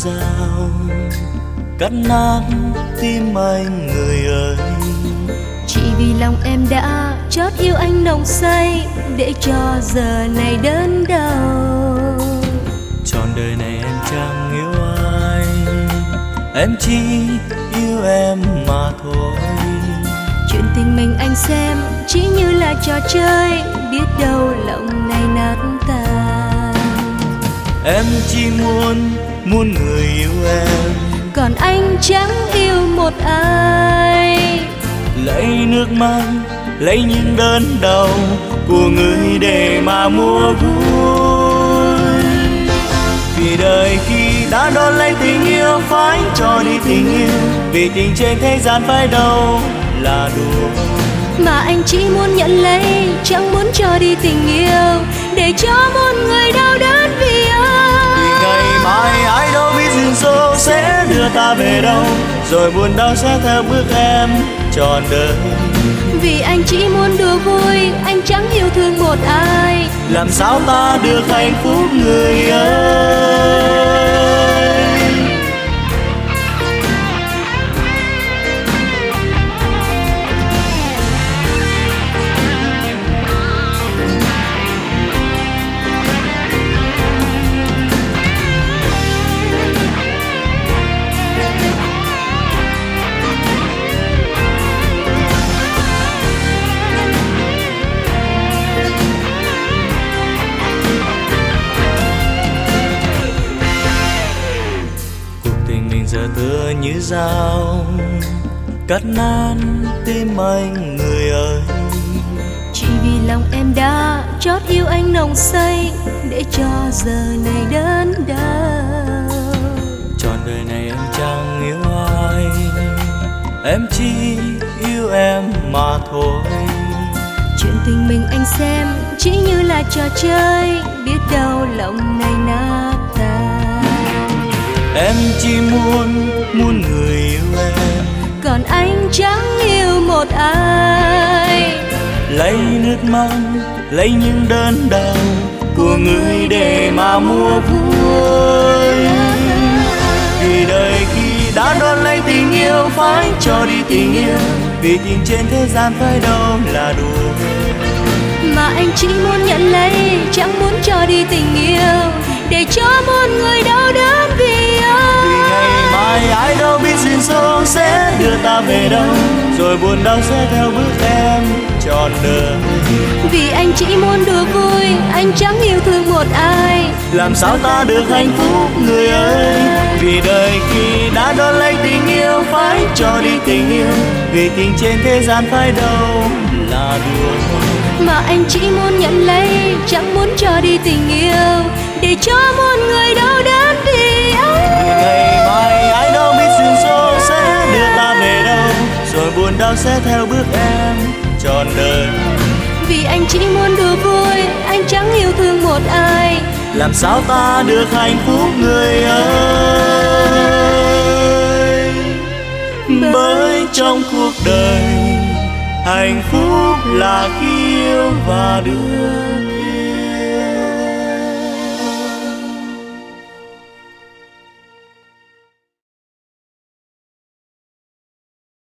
dao cắt nát tim anh người ơi. Chỉ vì lòng em đã chót yêu anh nồng say, để cho giờ này đớn đau. Trọn đời này em chẳng yêu ai, em chỉ yêu em mà thôi. Chuyện tình mình anh xem chỉ như là trò chơi, biết đâu lòng này nát tan. Em chỉ muốn người yêu em, còn anh chẳng yêu một ai. lấy nước mắt, lấy những đớn đau của người để mà mua vui. Vì đời khi đã đón lấy tình yêu phải cho đi tình yêu, vì tình trên thế gian phải đâu là đùa. Mà anh chỉ muốn nhận lấy, chẳng muốn cho đi tình yêu, để cho một người đau đớn vì ai. Vì ngày mai ai đâu biết duyên số sẽ đưa ta về đâu, rồi buồn đau sẽ theo bước em trọn đời. Vì anh chỉ muốn đùa vui, anh chẳng yêu thương một ai. Làm sao ta được hạnh phúc người ơi. Giờ tựa như dao cắt nát tim anh người ơi. Chỉ vì lòng em đã chót yêu anh nồng say, để cho giờ này đớn đau. Trọn đời này em chẳng yêu ai, em chỉ yêu em mà thôi. Chuyện tình mình anh xem chỉ như là trò chơi, biết đâu lòng này nát tan. Em chỉ muốn người yêu em, còn anh chẳng yêu một ai. lấy nước mắt, lấy những đớn đau của người để mà mua vui. Vì đời khi đã đón lấy tình yêu phải cho đi tình yêu, vì tình trên thế gian phải đâu là đùa. Mà anh chỉ muốn nhận lấy, chẳng muốn cho đi tình yêu, để cho một người đau đớn vì ai. Vì ngày mai ai đâu biết duyên số sẽ đưa ta về đâu, rồi buồn đau sẽ theo bước em trọn đời. Vì anh chỉ muốn đùa vui, anh chẳng yêu thương một ai. Làm sao ta được hạnh phúc người ơi. Vì đời khi đã đón lấy tình yêu phải cho đi tình yêu, vì tình trên thế gian phải đâu là đùa. Mà anh chỉ muốn nhận lấy, chẳng muốn cho đi tình yêu, để cho một người đau đớn vì ai. Vì ngày mai ai đâu biết duyên số sẽ đưa ta về đâu, rồi buồn đau sẽ theo bước em trọn đời. Vì anh chỉ muốn đùa vui, anh chẳng yêu thương một ai. Làm sao ta được hạnh phúc người ơi. Bởi trong cuộc đời hạnh phúc là khi yêu và đưa